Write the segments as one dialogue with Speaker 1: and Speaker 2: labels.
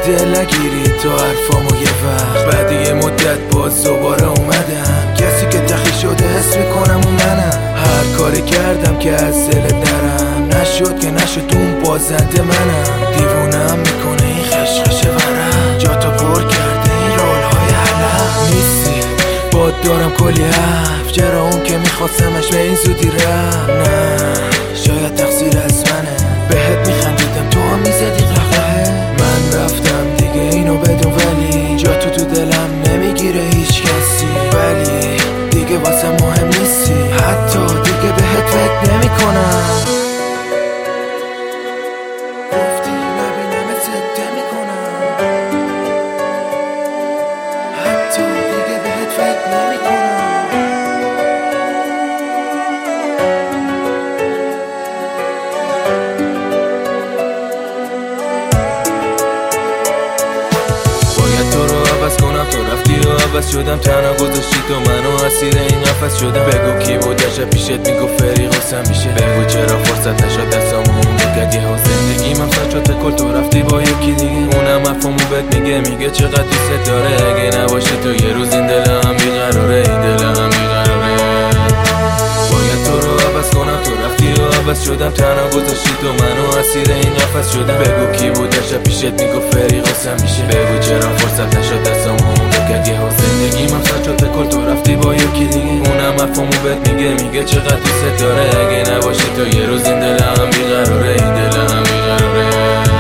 Speaker 1: دل نگیری تو حرفامو یه وقت. بعد یه مدت باز دوباره اومدم، کسی که تخی شده حس میکنم و منم. هر کاری کردم که از دلت نرم، نشد که نشد اون بازنده منم. دیوونم میکنه این خشخش ورم، جا تو پر کرده این رولهای علم. نیستی باد دارم کلی حرف، چرا اون که میخواستمش به این زودی رفت. نه شاید تقصیر از منه، بهت میخندیدم تو هم میزدی قهقهه. من رفتم دیگه اینو بدون، ولی جا تو دلم نمیگیره هیچ کسی. ولی دیگه واسه مهم نیستی، حتی دیگه بهت فکر نمی کنم. گفتی نبینمت سکته میکنم، حتی دیگه بهت فکر نمی کنم. تو رفتی و عوض شدم، تنها گذاشتی تو منو اسیر این قفس شدم. بگو کی بود شب پیشت میگفت فریق حسن میشه، بگو چرا فرصت نشد دستامو اون بگد یه حال. زندگیم هم سر شد کل، تو رفتی با یکی دیگه، اونم افامو بهت میگه چقدر دوست داره. اگه نباشی تو یه روز این دل هم بیقراره، این دل هم بیقراره. باید تو رو عوض کنم، تو رفتی و عوض شدم، تنها گذاشتی تو منو اسیر این قفس شدم. بگو کی بود شب پیشت میگفت فریق حسن میشه، بگو چرا فرصت نشد دستامو گدیه ها. زندگیم هم سر شده کل، تو رفتی با یکی دیگه، اونم افامو بهت میگه چقدر دوست داره. اگه نباشی تو یه روز این دل هم بیقراره، این دل هم بیقراره.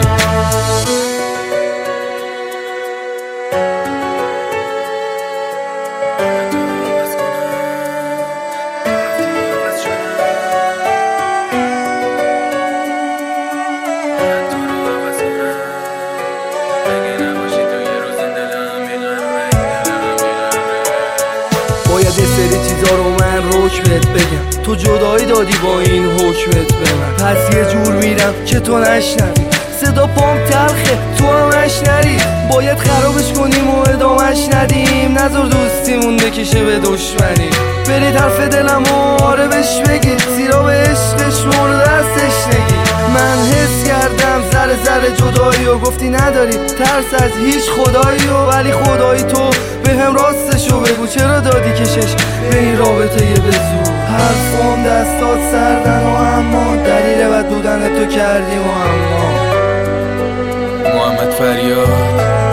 Speaker 2: باید یه سری چیزا رو من روش بهت بگم، تو جدایی دادی با این حکمت به من. پس یه جور میرم که تو نشنوی، صدا پام تلخه تو هم نشنری. باید خرابش کنیم و ادامش ندیم، نذار دوستیمون بکشه به دشمنی. برید حرف دلم و آره بهش بگید، زیرا به عشقش مورد دستش نگید. من حس کردم ذره جدایی و گفتی نداری ترس از هیچ خدایی، و ولی خدایی تو به هم راستشو بگو، چرا دادی کشش به این رابطه یه بزو. حرفام دستات سردن و اما دلیل بد بودن تو کردیم و اما
Speaker 1: محمد فریاد